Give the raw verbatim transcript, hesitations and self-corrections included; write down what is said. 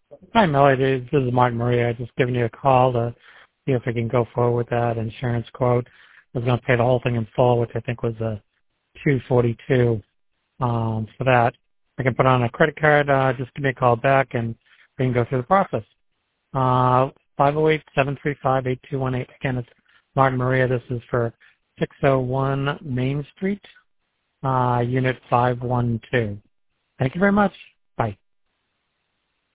Hi, Melody. This is Martin Maria. Just giving you a call to see if we can go forward with that insurance quote. I was going to pay the whole thing in full, which I think was a two forty-two um, for that. I can put on a credit card. Uh, just give me a call back, and we can go through the process. Uh, five oh eight, seven three five, eight two one eight. Again, it's Martin Maria. This is for six oh one Main Street, uh, Unit five one two. Thank you very much.